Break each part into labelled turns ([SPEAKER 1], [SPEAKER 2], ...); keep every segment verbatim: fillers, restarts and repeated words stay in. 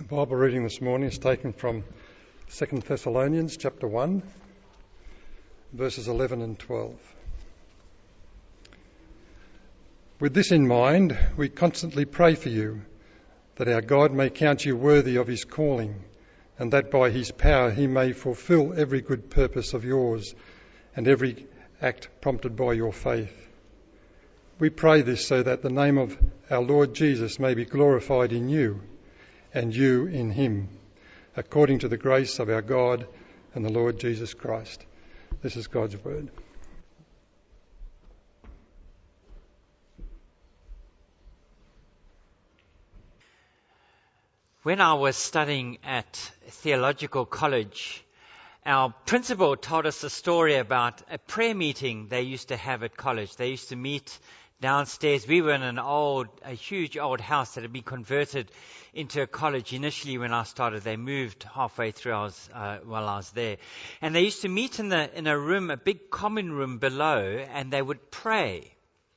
[SPEAKER 1] Bible reading this morning is taken from Second Thessalonians chapter one, verses eleven and twelve. With this in mind, we constantly pray for you, that our God may count you worthy of his calling, and that by his power he may fulfil every good purpose of yours and every act prompted by your faith. We pray this so that the name of our Lord Jesus may be glorified in you, and you in him, according to the grace of our God and the Lord Jesus Christ. This is God's word.
[SPEAKER 2] When I was studying at theological college, our principal told us a story about a prayer meeting they used to have at college. They used to meet downstairs. We were in an old, a huge old house that had been converted into a college initially when I started. They moved halfway through I was, uh, while I was there. And they used to meet in the in a room, a big common room below, and they would pray.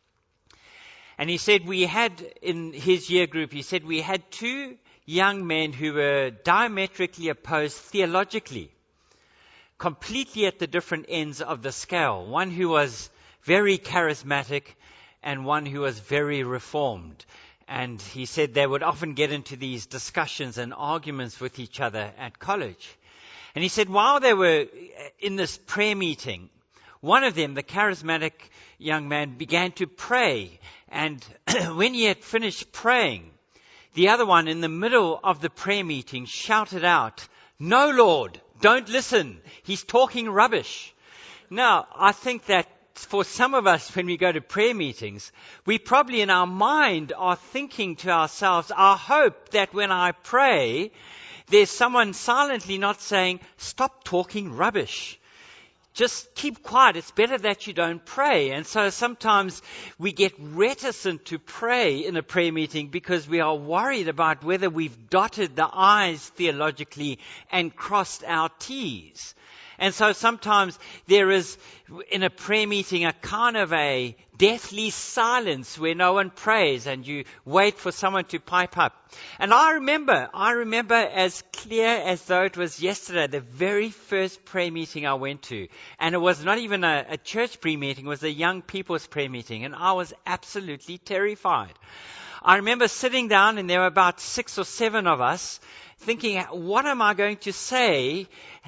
[SPEAKER 2] And he said we had, in his year group, he said we had two young men who were diametrically opposed theologically, completely at the different ends of the scale. One who was very charismatic and one who was very reformed. And he said they would often get into these discussions and arguments with each other at college. And he said while they were in this prayer meeting, one of them, the charismatic young man, began to pray. And when he had finished praying, the other one in the middle of the prayer meeting shouted out, "No, Lord, don't listen. He's talking rubbish." Now, I think that for some of us, when we go to prayer meetings, we probably in our mind are thinking to ourselves, I hope that when I pray, there's someone silently not saying, "Stop talking rubbish. Just keep quiet. It's better that you don't pray." And so sometimes we get reticent to pray in a prayer meeting because we are worried about whether we've dotted the I's theologically and crossed our T's. And so sometimes there is, in a prayer meeting, a kind of a deathly silence where no one prays and you wait for someone to pipe up. And I remember, I remember as clear as though it was yesterday, the very first prayer meeting I went to. And it was not even a, a church prayer meeting, it was a young people's prayer meeting. And I was absolutely terrified. I remember sitting down, and there were about six or seven of us, thinking, what am I going to say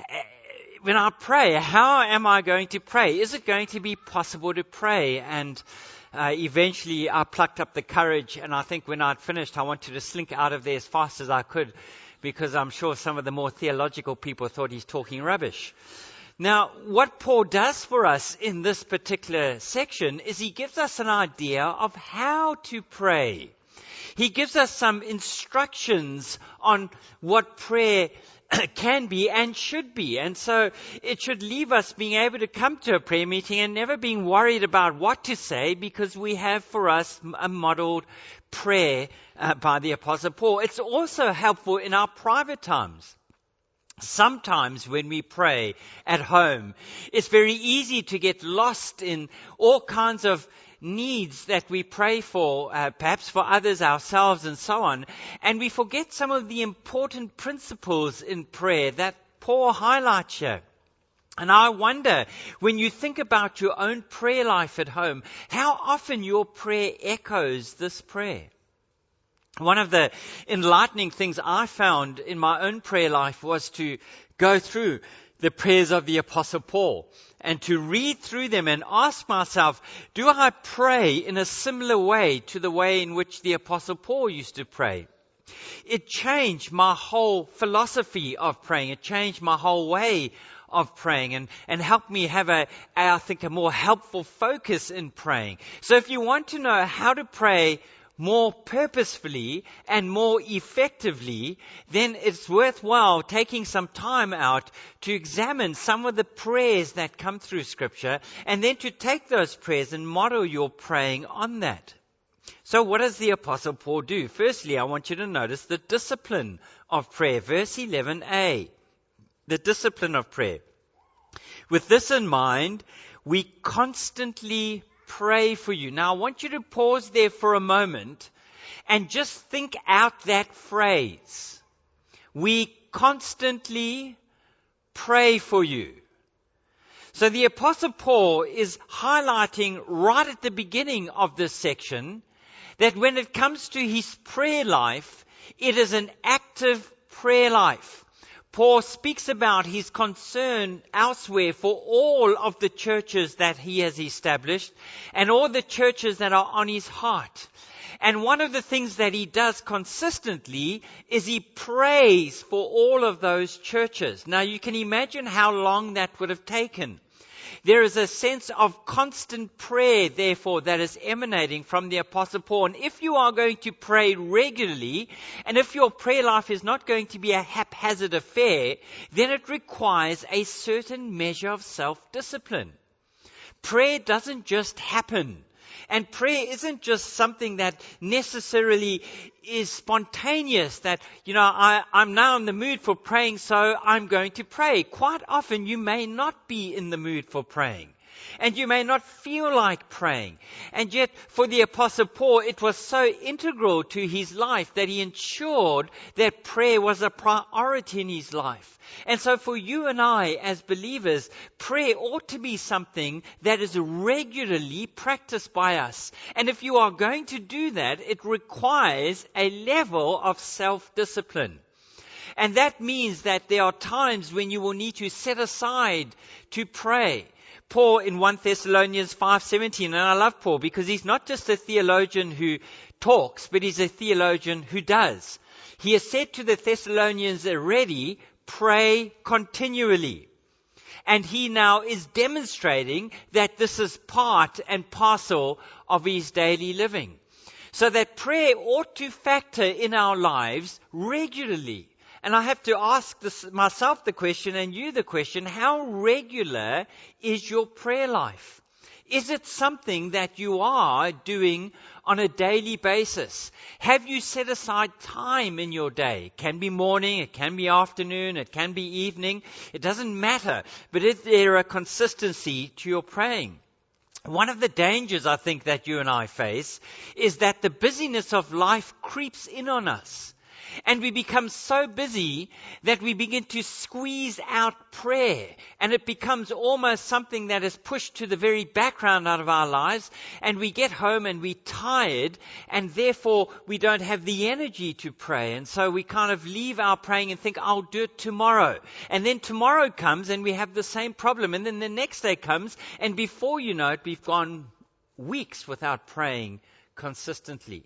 [SPEAKER 2] when I pray? How am I going to pray? Is it going to be possible to pray? And uh, eventually I plucked up the courage, and I think when I'd finished, I wanted to slink out of there as fast as I could, because I'm sure some of the more theological people thought he's talking rubbish. Now, what Paul does for us in this particular section is he gives us an idea of how to pray. He gives us some instructions on what prayer can be and should be. And so it should leave us being able to come to a prayer meeting and never being worried about what to say, because we have for us a modeled prayer uh, by the Apostle Paul. It's also helpful in our private times. Sometimes when we pray at home, it's very easy to get lost in all kinds of needs that we pray for, uh, perhaps for others, ourselves, and so on. And we forget some of the important principles in prayer that Paul highlights here. And I wonder, when you think about your own prayer life at home, how often your prayer echoes this prayer. One of the enlightening things I found in my own prayer life was to go through the prayers of the Apostle Paul and to read through them and ask myself, do I pray in a similar way to the way in which the Apostle Paul used to pray? It changed my whole philosophy of praying. It changed my whole way of praying and, and helped me have a, I think, a more helpful focus in praying. So if you want to know how to pray more purposefully and more effectively, then it's worthwhile taking some time out to examine some of the prayers that come through Scripture, and then to take those prayers and model your praying on that. So what does the Apostle Paul do? Firstly, I want you to notice the discipline of prayer. Verse eleven a, the discipline of prayer. With this in mind, we constantly pray for you. Now, I want you to pause there for a moment and just think out that phrase. we constantly pray for you. So the Apostle Paul is highlighting right at the beginning of this section that when it comes to his prayer life, it is an active prayer life. Paul speaks about his concern elsewhere for all of the churches that he has established and all the churches that are on his heart. And one of the things that he does consistently is he prays for all of those churches. Now you can imagine how long that would have taken. There is a sense of constant prayer, therefore, that is emanating from the Apostle Paul. And if you are going to pray regularly, and if your prayer life is not going to be a haphazard affair, then it requires a certain measure of self-discipline. Prayer doesn't just happen. And prayer isn't just something that necessarily is spontaneous, that, you know, I, I'm now in the mood for praying, so I'm going to pray. Quite often you may not be in the mood for praying. And you may not feel like praying. And yet, for the Apostle Paul, it was so integral to his life that he ensured that prayer was a priority in his life. And so for you and I, as believers, prayer ought to be something that is regularly practiced by us. And if you are going to do that, it requires a level of self-discipline. And that means that there are times when you will need to set aside to pray. Paul in First Thessalonians five seventeen, and I love Paul because he's not just a theologian who talks, but he's a theologian who does. He has said to the Thessalonians already, pray continually. And he now is demonstrating that this is part and parcel of his daily living. So that prayer ought to factor in our lives regularly. And I have to ask this, myself the question and you the question, how regular is your prayer life? Is it something that you are doing on a daily basis? Have you set aside time in your day? It can be morning, it can be afternoon, it can be evening. It doesn't matter. But is there a consistency to your praying? One of the dangers I think that you and I face is that the busyness of life creeps in on us. And we become so busy that we begin to squeeze out prayer. And it becomes almost something that is pushed to the very background out of our lives. And we get home and we're tired. And therefore we don't have the energy to pray. And so we kind of leave our praying and think, I'll do it tomorrow. And then tomorrow comes and we have the same problem. And then the next day comes. And before you know it, we've gone weeks without praying consistently.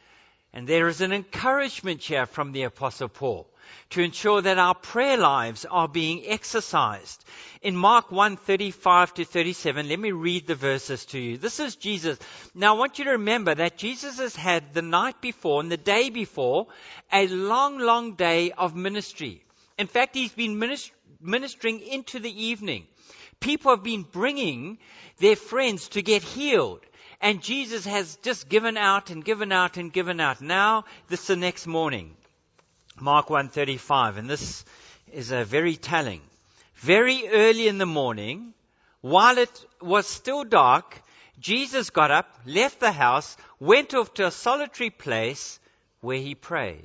[SPEAKER 2] And there is an encouragement here from the Apostle Paul to ensure that our prayer lives are being exercised. In Mark one, thirty-five to thirty-seven, let me read the verses to you. This is Jesus. Now I want you to remember that Jesus has had the night before and the day before a long, long day of ministry. In fact, he's been ministering into the evening. People have been bringing their friends to get healed. And Jesus has just given out and given out and given out. Now, this is the next morning. Mark one thirty-five. And this is a very telling. Very early in the morning, while it was still dark, Jesus got up, left the house, went off to a solitary place where he prayed.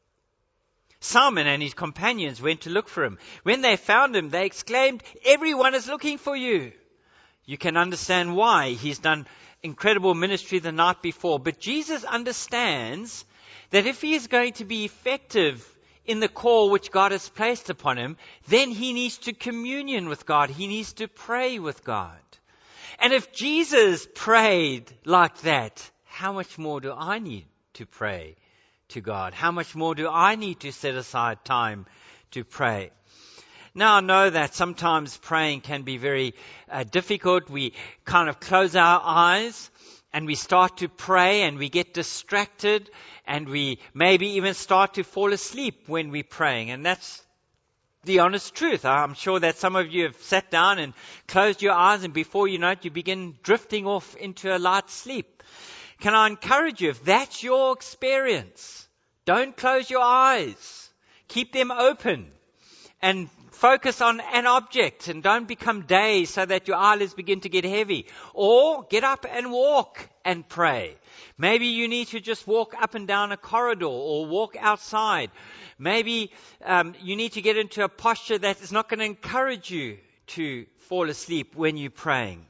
[SPEAKER 2] Simon and his companions went to look for him. When they found him, they exclaimed, "Everyone is looking for you." You can understand why. He's done incredible ministry the night before. But Jesus understands that if he is going to be effective in the call which God has placed upon him, then he needs to communion with God. He needs to pray with God. And if Jesus prayed like that, how much more do I need to pray to God? How much more do I need to set aside time to pray? Now I know that sometimes praying can be very uh, difficult. We kind of close our eyes and we start to pray and we get distracted and we maybe even start to fall asleep when we're praying. And that's the honest truth. I'm sure that some of you have sat down and closed your eyes and before you know it, you begin drifting off into a light sleep. Can I encourage you, if that's your experience, don't close your eyes. Keep them open and focus on an object and don't become dazed so that your eyelids begin to get heavy. Or get up and walk and pray. Maybe you need to just walk up and down a corridor or walk outside. Maybe um, you need to get into a posture that is not going to encourage you to fall asleep when you're praying.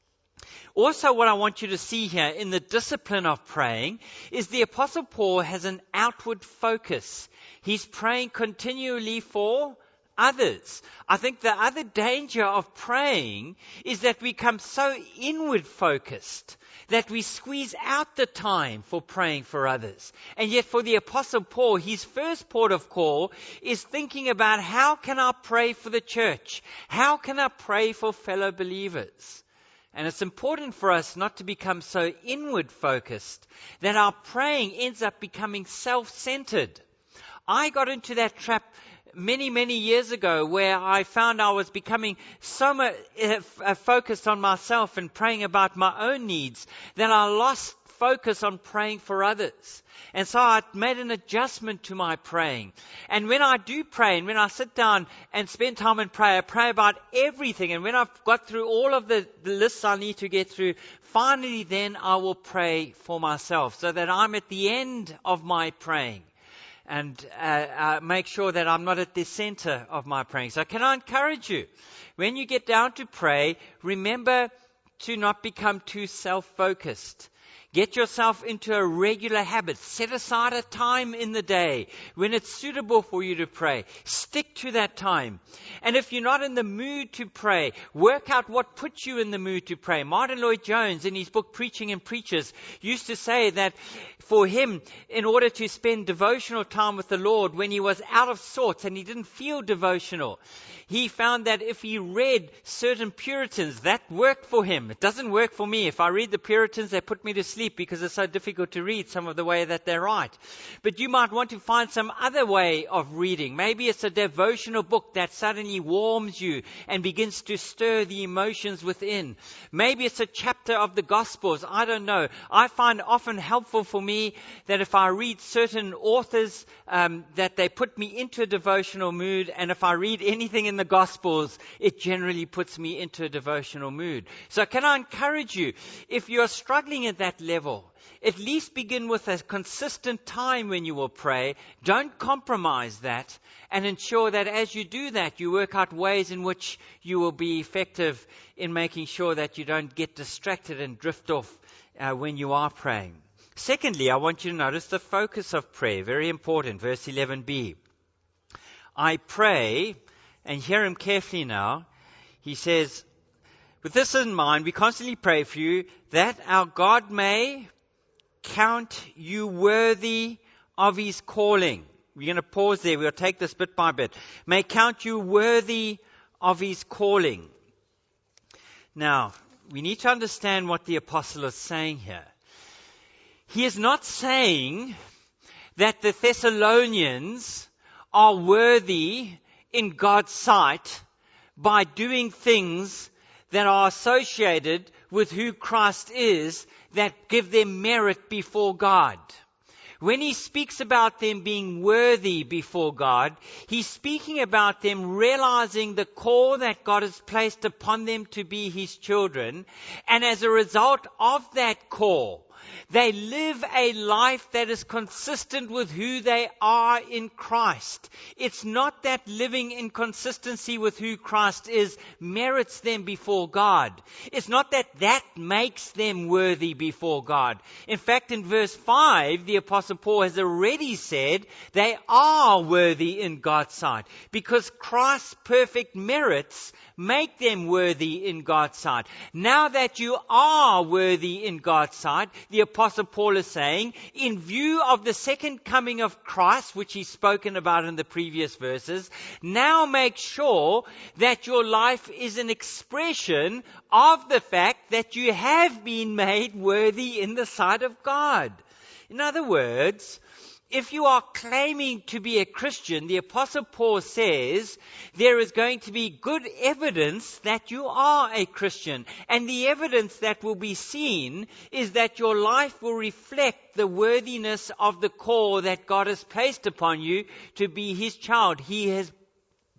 [SPEAKER 2] Also, what I want you to see here in the discipline of praying is the Apostle Paul has an outward focus. He's praying continually for others. I think the other danger of praying is that we become so inward focused that we squeeze out the time for praying for others. And yet for the Apostle Paul, his first port of call is thinking about how can I pray for the church? How can I pray for fellow believers? And it's important for us not to become so inward focused that our praying ends up becoming self-centered. I got into that trap many, many years ago where I found I was becoming so much uh, focused on myself and praying about my own needs that I lost focus on praying for others. And so I made an adjustment to my praying. And when I do pray, and when I sit down and spend time in prayer, I pray about everything. And when I've got through all of the, the lists I need to get through, finally then I will pray for myself so that I'm at the end of my praying. And uh, uh, make sure that I'm not at the center of my praying. So can I encourage you, when you get down to pray, remember to not become too self-focused. Get yourself into a regular habit. Set aside a time in the day when it's suitable for you to pray. Stick to that time. And if you're not in the mood to pray, work out what puts you in the mood to pray. Martin Lloyd-Jones, in his book Preaching and Preachers, used to say that for him, in order to spend devotional time with the Lord when he was out of sorts and he didn't feel devotional, he found that if he read certain Puritans, that worked for him. It doesn't work for me. If I read the Puritans, they put me to sleep because it's so difficult to read some of the way that they write. But you might want to find some other way of reading. Maybe it's a devotional book that suddenly warms you and begins to stir the emotions within. Maybe it's a chapter of the Gospels. I don't know. I find often helpful for me that if I read certain authors, um, that they put me into a devotional mood. And if I read anything in the Gospels, it generally puts me into a devotional mood. So can I encourage you, if you're struggling at that level, at least begin with a consistent time when you will pray. Don't compromise that, and ensure that as you do that, you work out ways in which you will be effective in making sure that you don't get distracted and drift off uh, when you are praying. Secondly, I want you to notice the focus of prayer. Very important. Verse eleven b. I pray, and hear him carefully now. He says, with this in mind, we constantly pray for you that our God may count you worthy of his calling. We're going to pause there. We'll take this bit by bit. May count you worthy of his calling. Now, we need to understand what the apostle is saying here. He is not saying that the Thessalonians are worthy in God's sight by doing things that are associated with who Christ is, that give them merit before God. When he speaks about them being worthy before God, he's speaking about them realizing the call that God has placed upon them to be his children. And as a result of that call, they live a life that is consistent with who they are in Christ. It's not that living in consistency with who Christ is merits them before God. It's not that that makes them worthy before God. In fact, in verse five, the Apostle Paul has already said they are worthy in God's sight, because Christ's perfect merits make them worthy in God's sight. Now that you are worthy in God's sight, the Apostle Paul is saying, in view of the second coming of Christ, which he's spoken about in the previous verses, now make sure that your life is an expression of the fact that you have been made worthy in the sight of God. In other words, if you are claiming to be a Christian, the Apostle Paul says there is going to be good evidence that you are a Christian. And the evidence that will be seen is that your life will reflect the worthiness of the call that God has placed upon you to be his child. He has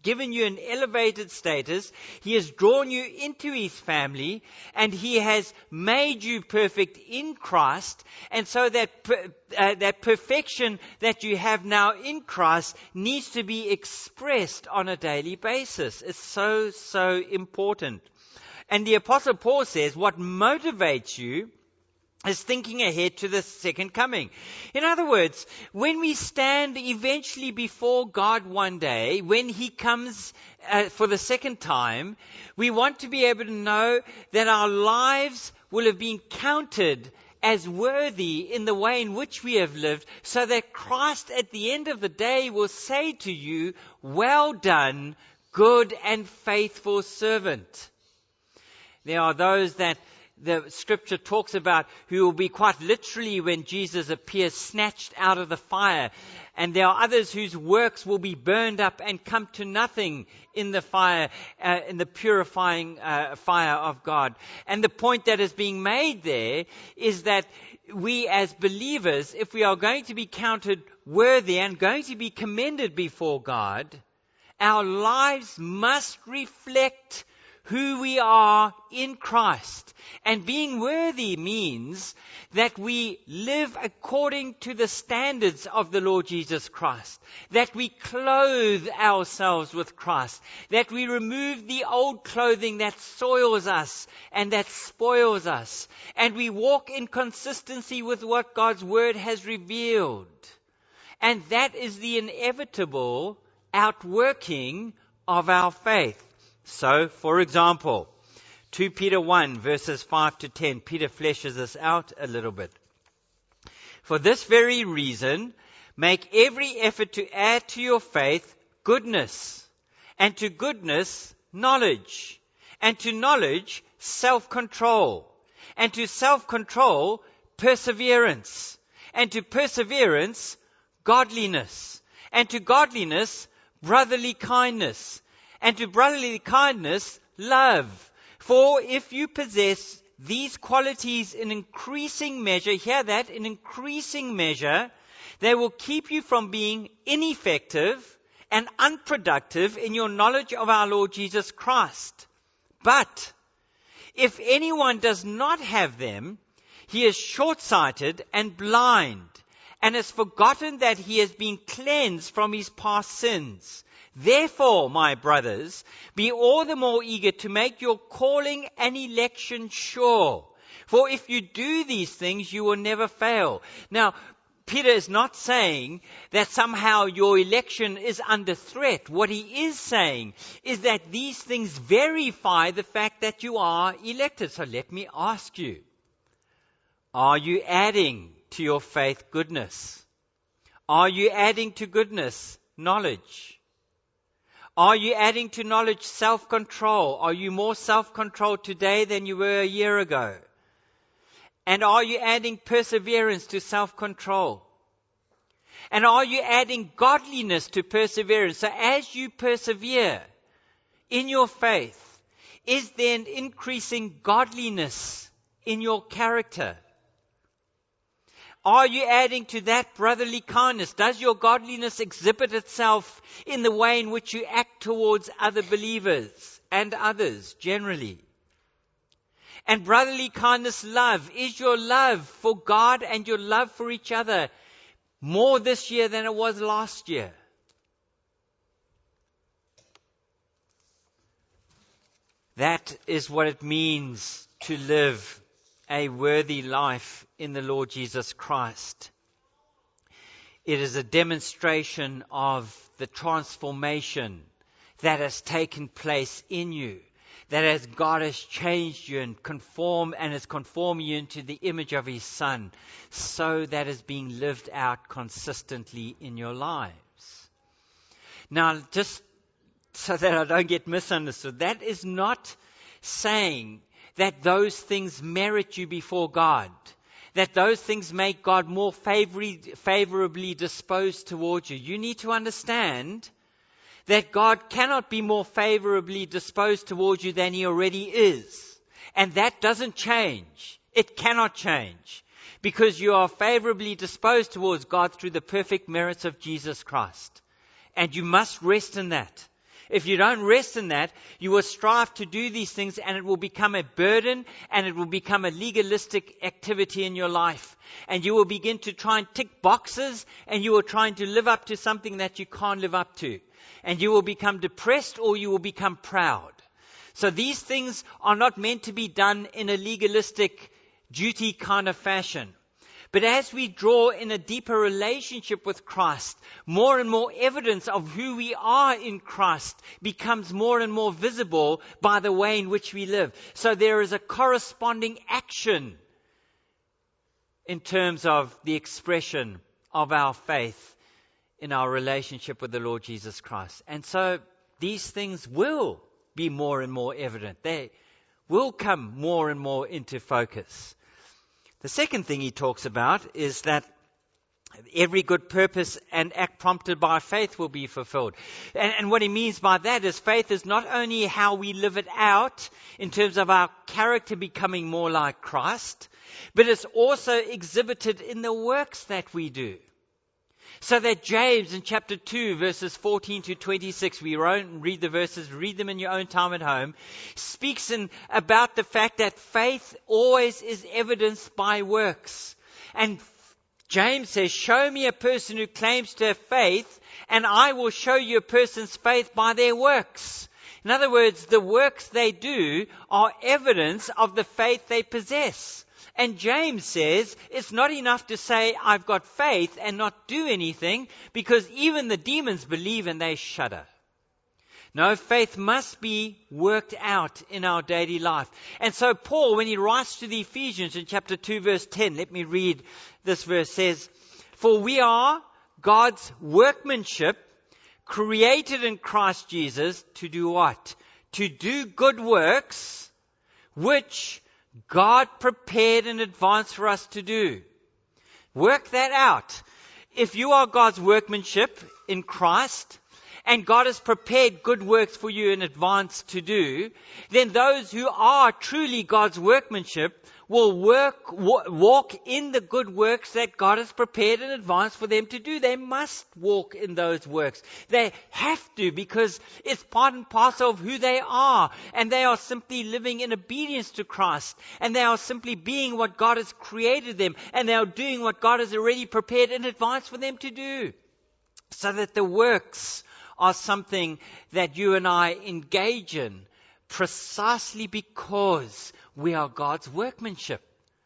[SPEAKER 2] given you an elevated status. He has drawn you into his family, and he has made you perfect in Christ. And so that per, uh, that perfection that you have now in Christ needs to be expressed on a daily basis. It's so, so important. And the Apostle Paul says, what motivates you is thinking ahead to the second coming. In other words, when we stand eventually before God one day, when he comes uh, for the second time, we want to be able to know that our lives will have been counted as worthy in the way in which we have lived, so that Christ at the end of the day will say to you, well done, good and faithful servant. There are those that the scripture talks about who will be quite literally, when Jesus appears, snatched out of the fire. And there are others whose works will be burned up and come to nothing in the fire, uh, in the purifying uh, fire of God. And the point that is being made there is that we as believers, if we are going to be counted worthy and going to be commended before God, our lives must reflect who we are in Christ. And being worthy means that we live according to the standards of the Lord Jesus Christ, that we clothe ourselves with Christ, that we remove the old clothing that soils us and that spoils us, and we walk in consistency with what God's Word has revealed. And that is the inevitable outworking of our faith. So, for example, Second Peter one, verses five to ten, Peter fleshes this out a little bit. For this very reason, make every effort to add to your faith goodness, and to goodness, knowledge, and to knowledge, self-control, and to self-control, perseverance, and to perseverance, godliness, and to godliness, brotherly kindness, and to brotherly kindness, love. For if you possess these qualities in increasing measure, hear that, in increasing measure, they will keep you from being ineffective and unproductive in your knowledge of our Lord Jesus Christ. But if anyone does not have them, he is short-sighted and blind, and has forgotten that he has been cleansed from his past sins. Therefore, my brothers, be all the more eager to make your calling and election sure. For if you do these things, you will never fail. Now, Peter is not saying that somehow your election is under threat. What he is saying is that these things verify the fact that you are elected. So let me ask you, are you adding to your faith goodness? Are you adding to goodness knowledge? Are you adding to knowledge self-control? Are you more self-controlled today than you were a year ago? And are you adding perseverance to self-control? And are you adding godliness to perseverance? So as you persevere in your faith, is there an increasing godliness in your character? Are you adding to that brotherly kindness? Does your godliness exhibit itself in the way in which you act towards other believers and others generally? And brotherly kindness, love. Is your love for God and your love for each other more this year than it was last year? That is what it means to live a worthy life in the Lord Jesus Christ. It is a demonstration of the transformation that has taken place in you, that as God has changed you and conform and has conformed you into the image of His Son, so that is being lived out consistently in your lives. Now, just so that I don't get misunderstood, that is not saying that those things merit you before God, that those things make God more favorably, favorably disposed towards you. You need to understand that God cannot be more favorably disposed towards you than He already is. And that doesn't change. It cannot change, because you are favorably disposed towards God through the perfect merits of Jesus Christ. And you must rest in that, If you don't rest in that, you will strive to do these things and it will become a burden and it will become a legalistic activity in your life. And you will begin to try and tick boxes and you will try to live up to something that you can't live up to. And you will become depressed or you will become proud. So these things are not meant to be done in a legalistic duty kind of fashion. But as we draw in a deeper relationship with Christ, more and more evidence of who we are in Christ becomes more and more visible by the way in which we live. So there is a corresponding action in terms of the expression of our faith in our relationship with the Lord Jesus Christ. And so these things will be more and more evident. They will come more and more into focus. The second thing he talks about is that every good purpose and act prompted by faith will be fulfilled. And, and what he means by that is faith is not only how we live it out in terms of our character becoming more like Christ, but it's also exhibited in the works that we do. So that James in chapter two, verses fourteen to twenty-six, we won't read the verses, read them in your own time at home, speaks in about the fact that faith always is evidenced by works. And James says, show me a person who claims to have faith, and I will show you a person's faith by their works. In other words, the works they do are evidence of the faith they possess. And James says it's not enough to say I've got faith and not do anything, because even the demons believe and they shudder. No, faith must be worked out in our daily life. And so Paul, when he writes to the Ephesians in chapter two, verse ten, let me read this verse, says, for we are God's workmanship, created in Christ Jesus to do what? To do good works, which God prepared in advance for us to do. Work that out. If you are God's workmanship in Christ, and God has prepared good works for you in advance to do, then those who are truly God's workmanship will work, walk in the good works that God has prepared in advance for them to do. They must walk in those works. They have to, because it's part and parcel of who they are. And they are simply living in obedience to Christ. And they are simply being what God has created them. And they are doing what God has already prepared in advance for them to do. So that the works are something that you and I engage in precisely because we are God's workmanship.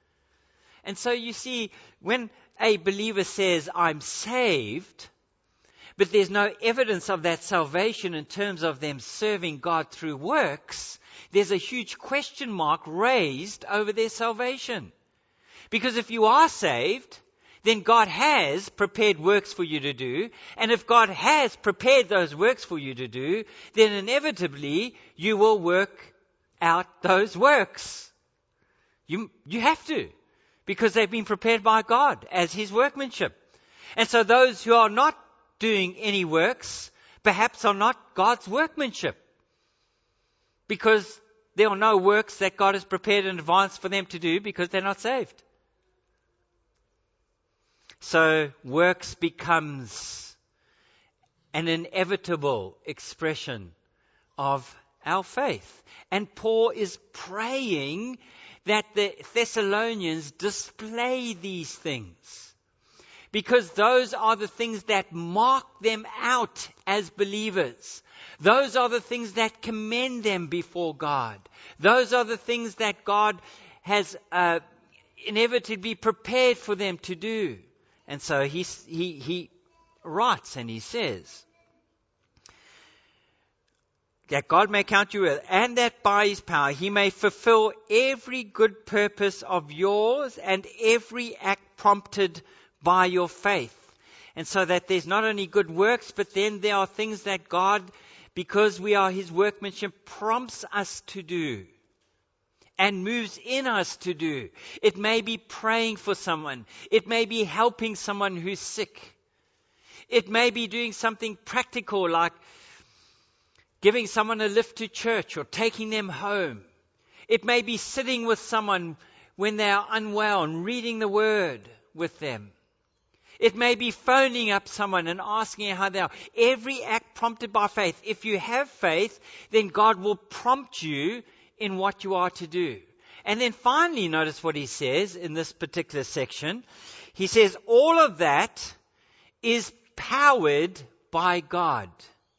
[SPEAKER 2] And so you see, when a believer says, I'm saved, but there's no evidence of that salvation in terms of them serving God through works, there's a huge question mark raised over their salvation. Because if you are saved, then God has prepared works for you to do. And if God has prepared those works for you to do, then inevitably you will work out those works. You, you have to, because they've been prepared by God as His workmanship. And so those who are not doing any works, perhaps are not God's workmanship, because there are no works that God has prepared in advance for them to do, because they're not saved. So works becomes an inevitable expression of our faith. And Paul is praying that the Thessalonians display these things, because those are the things that mark them out as believers. Those are the things that commend them before God. Those are the things that God has uh, inevitably prepared for them to do. And so he, he, he writes and he says that God may count you worthy, and that by His power He may fulfill every good purpose of yours and every act prompted by your faith. And so that there's not only good works, but then there are things that God, because we are His workmanship, prompts us to do and moves in us to do. It may be praying for someone. It may be helping someone who's sick. It may be doing something practical like giving someone a lift to church or taking them home. It may be sitting with someone when they are unwell and reading the Word with them. It may be phoning up someone and asking how they are. Every act prompted by faith. If you have faith, then God will prompt you in what you are to do. And then finally, notice what he says in this particular section. He says, all of that is powered by God.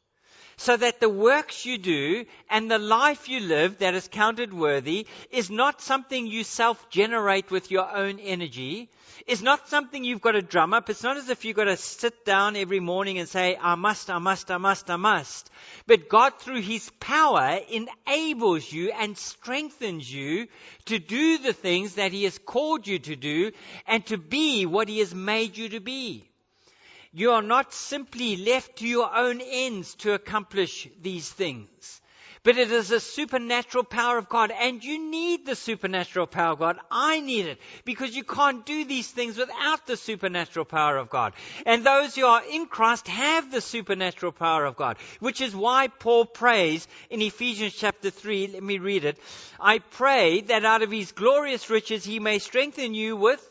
[SPEAKER 2] So that the works you do and the life you live that is counted worthy is not something you self-generate with your own energy. It's not something you've got to drum up. It's not as if you've got to sit down every morning and say, I must, I must, I must, I must. But God, through his power, enables you and strengthens you to do the things that he has called you to do and to be what he has made you to be. You are not simply left to your own ends to accomplish these things. But it is a supernatural power of God. And you need the supernatural power of God. I need it. Because you can't do these things without the supernatural power of God. And those who are in Christ have the supernatural power of God. Which is why Paul prays in Ephesians chapter three. Let me read it. I pray that out of his glorious riches he may strengthen you with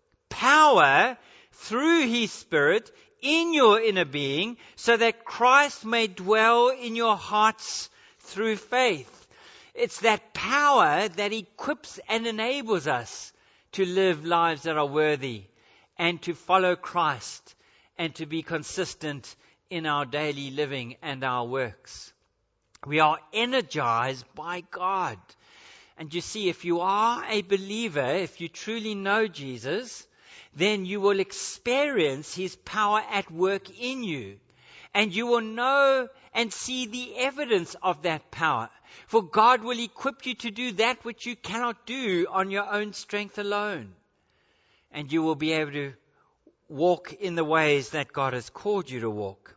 [SPEAKER 2] power through his Spirit in your inner being, so that Christ may dwell in your hearts through faith. It's that power that equips and enables us to live lives that are worthy and to follow Christ and to be consistent in our daily living and our works. We are energized by God. And you see, if you are a believer, if you truly know Jesus, then you will experience his power at work in you. And you will know and see the evidence of that power. For God will equip you to do that which you cannot do on your own strength alone. And you will be able to walk in the ways that God has called you to walk.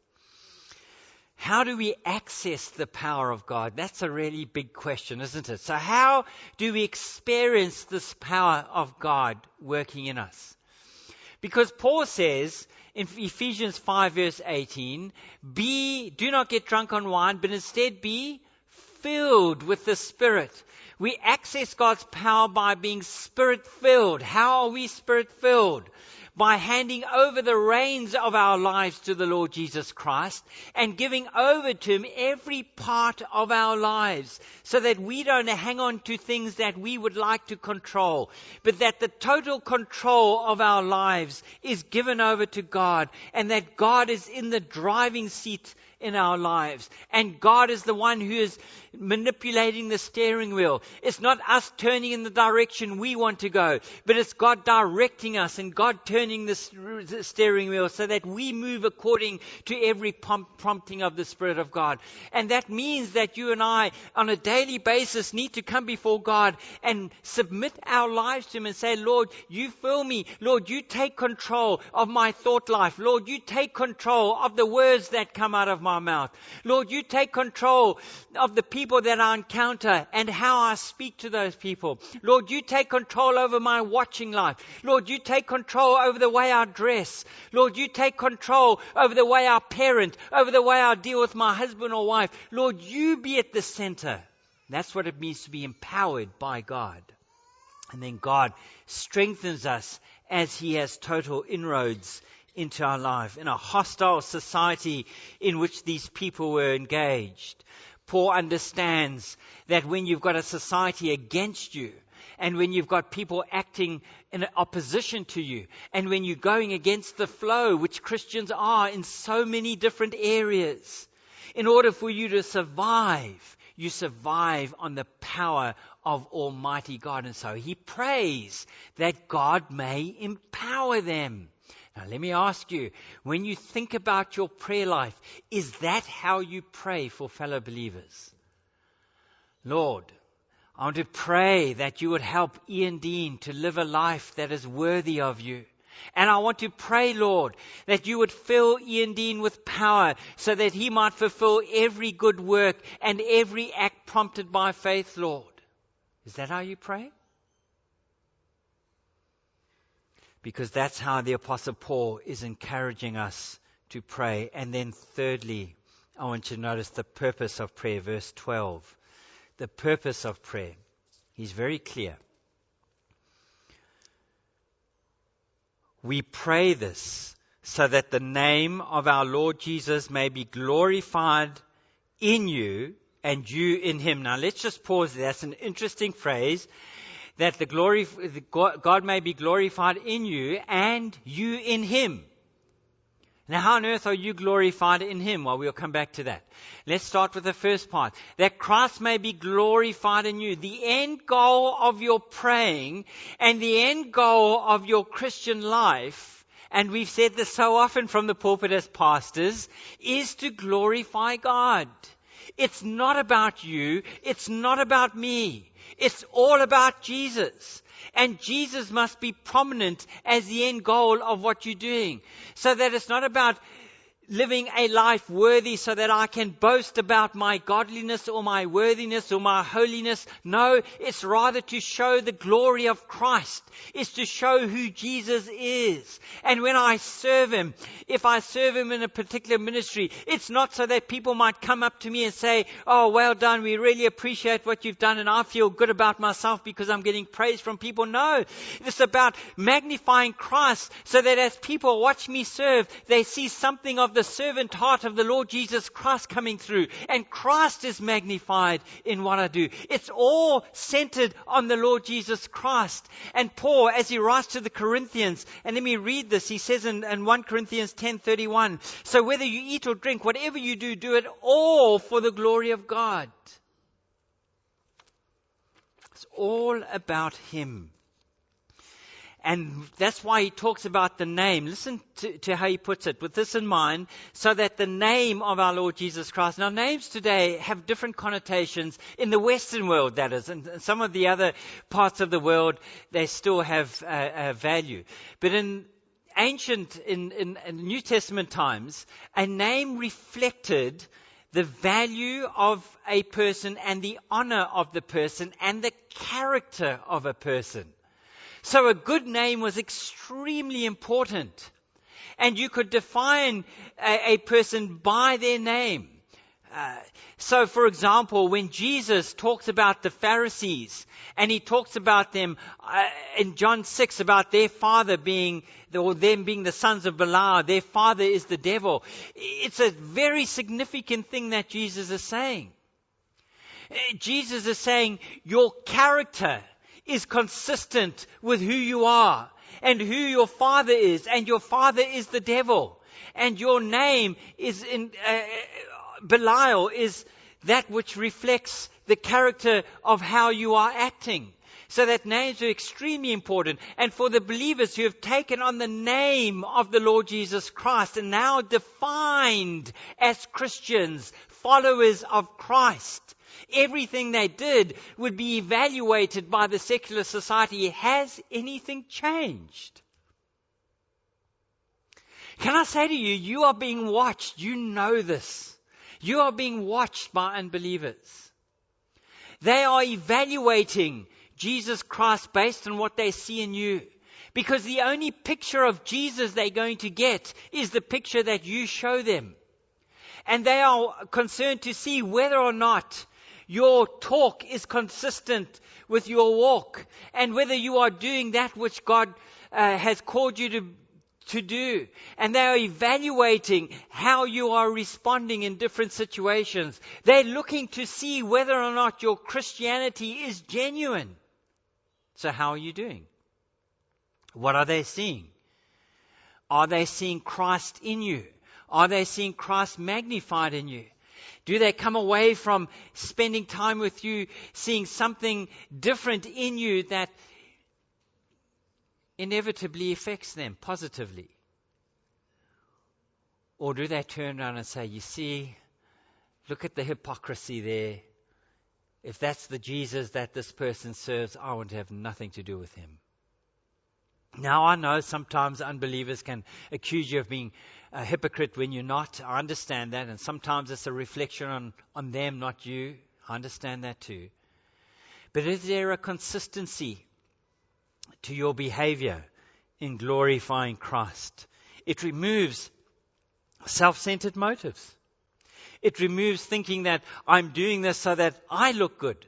[SPEAKER 2] How do we access the power of God? That's a really big question, isn't it? So how do we experience this power of God working in us? Because Paul says in Ephesians five verse eighteen, be, do not get drunk on wine, but instead be filled with the Spirit. We access God's power by being Spirit-filled. How are we Spirit-filled? By handing over the reins of our lives to the Lord Jesus Christ and giving over to him every part of our lives so that we don't hang on to things that we would like to control, but that the total control of our lives is given over to God and that God is in the driving seat in our lives. And God is the one who is manipulating the steering wheel. It's not us turning in the direction we want to go, but it's God directing us and God turning the steering wheel so that we move according to every prompting of the Spirit of God. And that means that you and I on a daily basis need to come before God and submit our lives to him and say, Lord, you fill me. Lord, you take control of my thought life. Lord, you take control of the words that come out of my my mouth. Lord, you take control of the people that I encounter and how I speak to those people. Lord, you take control over my watching life. Lord, you take control over the way I dress. Lord, you take control over the way I parent, over the way I deal with my husband or wife. Lord, you be at the center. That's what it means to be empowered by God. And then God strengthens us as he has total inroads into our life, in a hostile society in which these people were engaged. Paul understands that when you've got a society against you, and when you've got people acting in opposition to you, and when you're going against the flow, which Christians are in so many different areas, in order for you to survive, you survive on the power of Almighty God. And so he prays that God may empower them. Now, let me ask you, when you think about your prayer life, is that how you pray for fellow believers? Lord, I want to pray that you would help Ian Dean to live a life that is worthy of you. And I want to pray, Lord, that you would fill Ian Dean with power so that he might fulfill every good work and every act prompted by faith, Lord. Is that how you pray? Because that's how the Apostle Paul is encouraging us to pray. And then thirdly, I want you to notice the purpose of prayer, verse twelve. The purpose of prayer. He's very clear. We pray this so that the name of our Lord Jesus may be glorified in you and you in him. Now let's just pause there. That's an interesting phrase, that the glory, God may be glorified in you and you in him. Now, how on earth are you glorified in him? Well, we'll come back to that. Let's start with the first part. That Christ may be glorified in you. The end goal of your praying and the end goal of your Christian life, and we've said this so often from the pulpit as pastors, is to glorify God. It's not about you. It's not about me. It's all about Jesus. And Jesus must be prominent as the end goal of what you're doing. So that it's not about living a life worthy so that I can boast about my godliness or my worthiness or my holiness. No, it's rather to show the glory of Christ. It's to show who Jesus is. And when I serve him, if I serve him in a particular ministry, it's not so that people might come up to me and say, oh, well done, we really appreciate what you've done and I feel good about myself because I'm getting praise from people. No, it's about magnifying Christ so that as people watch me serve, they see something of the servant heart of the Lord Jesus Christ coming through, and Christ is magnified in what I do. It's all centered on the Lord Jesus Christ. And Paul, as he writes to the Corinthians, and let me read this, he says in, in First Corinthians ten thirty-one, so whether you eat or drink, whatever you do, do it all for the glory of God. It's all about him. And that's why he talks about the name. Listen to, to how he puts it. With this in mind, so that the name of our Lord Jesus Christ. Now, names today have different connotations in the Western world, that is. And some of the other parts of the world, they still have uh, uh, value. But in ancient, in, in, in New Testament times, a name reflected the value of a person and the honor of the person and the character of a person. So a good name was extremely important. And you could define a, a person by their name. Uh, so, for example, when Jesus talks about the Pharisees, and he talks about them uh, in John six, about their father being, or them being the sons of Belial, their father is the devil. It's a very significant thing that Jesus is saying. Jesus is saying, your character is consistent with who you are and who your father is, and your father is the devil, and your name is in uh, Belial is that which reflects the character of how you are acting. So that names are extremely important. And for the believers who have taken on the name of the Lord Jesus Christ and now defined as Christians, followers of Christ, everything they did would be evaluated by the secular society. Has anything changed? Can I say to you, you are being watched. You know this. You are being watched by unbelievers. They are evaluating Jesus Christ based on what they see in you. Because the only picture of Jesus they're going to get is the picture that you show them. And they are concerned to see whether or not your talk is consistent with your walk, and whether you are doing that which God uh, has called you to, to do. And they are evaluating how you are responding in different situations. They're looking to see whether or not your Christianity is genuine. So how are you doing? What are they seeing? Are they seeing Christ in you? Are they seeing Christ magnified in you? Do they come away from spending time with you seeing something different in you that inevitably affects them positively? Or do they turn around and say, you see, look at the hypocrisy there. If that's the Jesus that this person serves, I want to have nothing to do with him. Now, I know sometimes unbelievers can accuse you of being a hypocrite when you're not. I understand that. And sometimes it's a reflection on, on them, not you. I understand that too. But is there a consistency to your behavior in glorifying Christ? It removes self-centered motives. It removes thinking that I'm doing this so that I look good.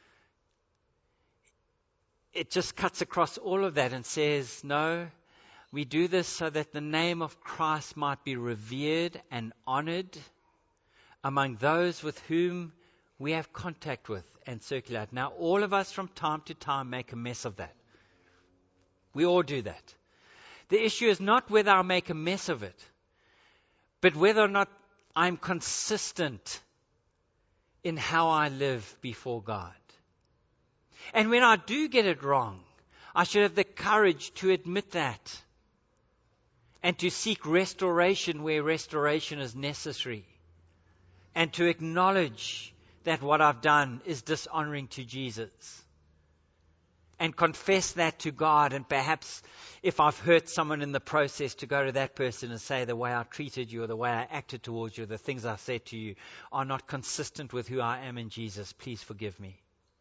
[SPEAKER 2] It just cuts across all of that and says, no, We do this so that the name of Christ might be revered and honored among those with whom we have contact with and circulate. Now, all of us from time to time make a mess of that. We all do that. The issue is not whether I make a mess of it, but whether or not I'm consistent in how I live before God. And when I do get it wrong, I should have the courage to admit that and to seek restoration where restoration is necessary, and to acknowledge that what I've done is dishonoring to Jesus, and confess that to God. And perhaps if I've hurt someone in the process, to go to that person and say, the way I treated you or the way I acted towards you, the things I said to you are not consistent with who I am in Jesus. Please forgive me.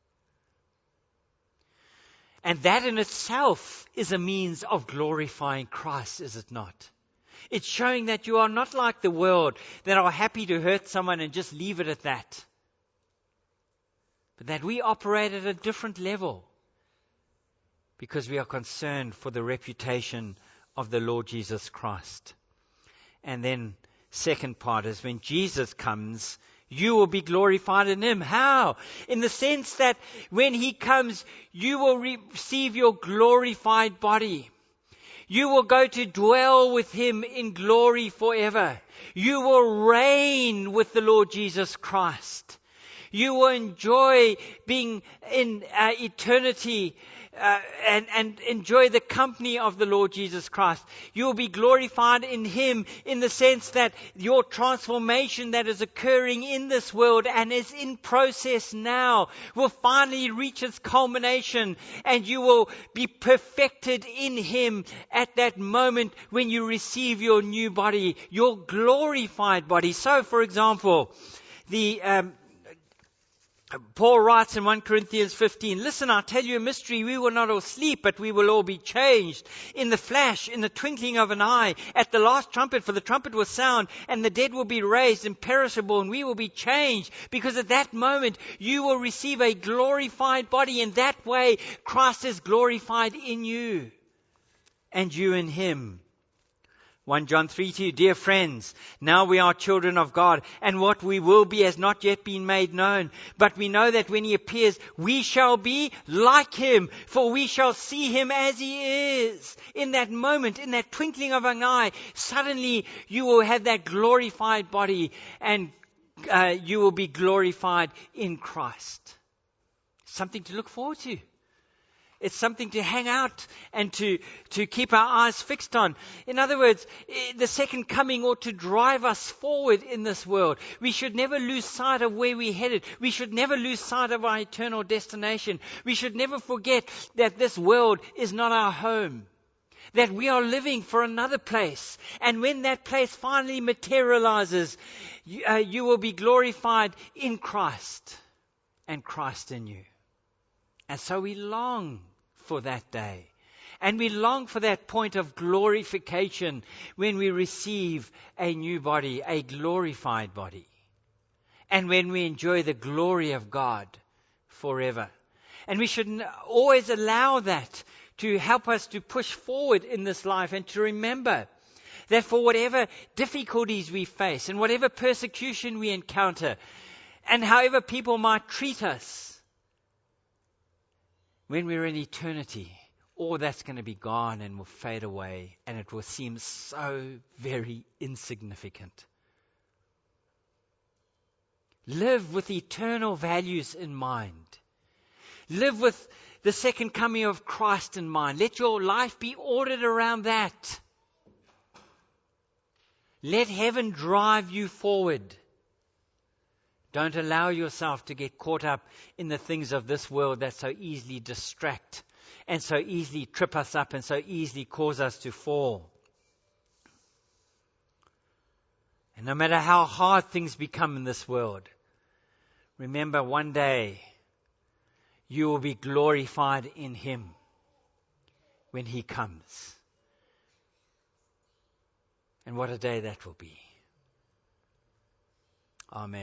[SPEAKER 2] And that in itself is a means of glorifying Christ, is it not? It's showing that you are not like the world, that are happy to hurt someone and just leave it at that. But that we operate at a different level because we are concerned for the reputation of the Lord Jesus Christ. And then second part is when Jesus comes, you will be glorified in Him. How? In the sense that when He comes, you will receive your glorified body. You will go to dwell with Him in glory forever. You will reign with the Lord Jesus Christ. You will enjoy being in uh, eternity Uh, and, and enjoy the company of the Lord Jesus Christ. You will be glorified in Him in the sense that your transformation that is occurring in this world and is in process now will finally reach its culmination, and you will be perfected in Him at that moment when you receive your new body, your glorified body. So, for example, the um, Paul writes in First Corinthians fifteen, listen, I tell you a mystery, we will not all sleep, but we will all be changed in the flash, in the twinkling of an eye, at the last trumpet, for the trumpet will sound, and the dead will be raised imperishable, and we will be changed, because at that moment you will receive a glorified body. In that way, Christ is glorified in you, and you in Him. First John three two, dear friends, now we are children of God, and what we will be has not yet been made known. But we know that when He appears, we shall be like Him, for we shall see Him as He is. In that moment, in that twinkling of an eye, suddenly you will have that glorified body, and uh, you will be glorified in Christ. Something to look forward to. It's something to hang out and to, to keep our eyes fixed on. In other words, the second coming ought to drive us forward in this world. We should never lose sight of where we're headed. We should never lose sight of our eternal destination. We should never forget that this world is not our home, that we are living for another place. And when that place finally materializes, you, uh, you will be glorified in Christ and Christ in you. And so we long for that day. And we long for that point of glorification when we receive a new body, a glorified body. And when we enjoy the glory of God forever. And we should always allow that to help us to push forward in this life, and to remember that for whatever difficulties we face and whatever persecution we encounter, and however people might treat us, when we're in eternity, all that's going to be gone and will fade away, and it will seem so very insignificant. Live with eternal values in mind. Live with the second coming of Christ in mind. Let your life be ordered around that. Let heaven drive you forward. Don't allow yourself to get caught up in the things of this world that so easily distract and so easily trip us up and so easily cause us to fall. And no matter how hard things become in this world, remember one day you will be glorified in Him when He comes. And what a day that will be. Amen.